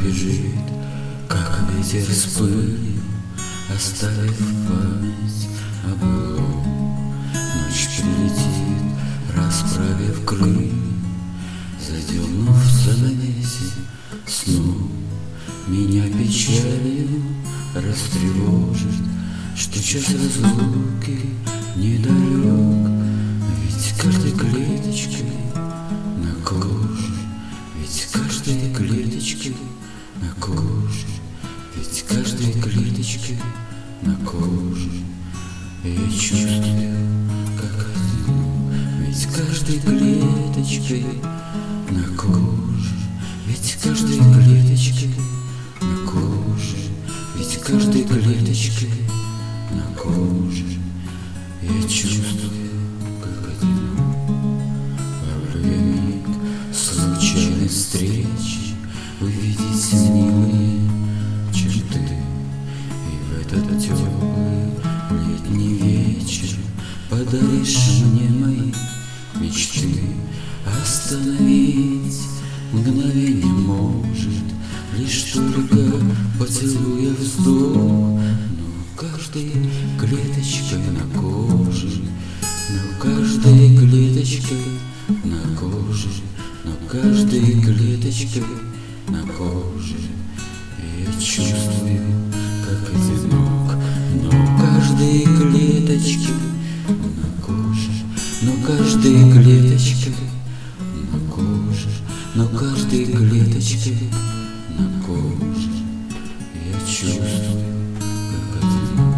бежит, как ветер с пылью, оставив память о былом. Ночь прилетит, расправив крылья, задернув занавеси сном. Меня печалью растревожит, что час разлуки недалек. Ведь каждой клеточкой на коже, ведь каждой клеточкой на коже, ведь каждой клеточкой на коже я чувствую, как одиноко. Ведь каждой клеточкой на коже, ведь каждой клеточкой на коже, ведь каждой клеточкой на коже я чувствую, как одиноко. Во время случайной встречи увидеть милые черты, и в этот теплый летний вечер подаришь мне мои мечты. Остановить мгновение может лишь только поцелуя вздох. Но каждой клеточкой на коже, но каждой клеточкой на коже, но каждой клеточкой на коже я чувствую, как одинок. Но каждой клеточкой на коже, но каждой клеточкой на коже, но каждой клеточкой на коже я чувствую, как одиноко.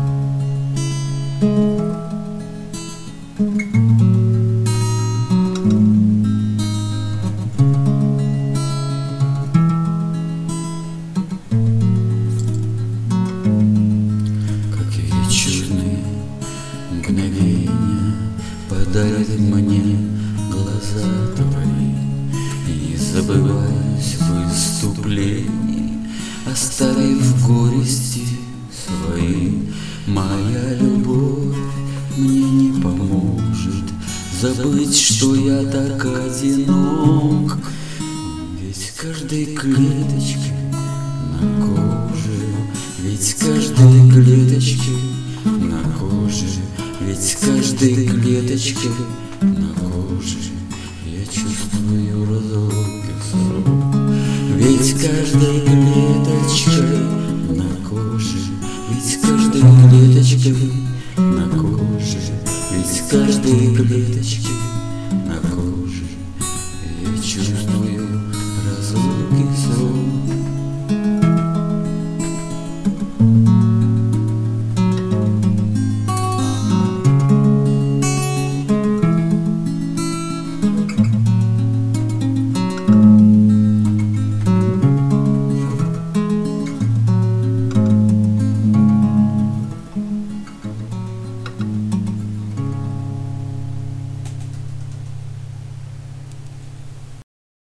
Мгновения подарят мне глаза твои, и не забываясь в выступлении, оставив горести свои. Моя любовь мне не поможет забыть, что я так одинок. Ведь каждой клеточкой на коже, ведь каждой клеточкой на коже, ведь каждой клеточкой на коже я чувствую разлуки срок. Ведь каждой клеточкой на коже, ведь каждой клеточкой на коже, ведь каждой клеточкой на коже я чувствую разлуки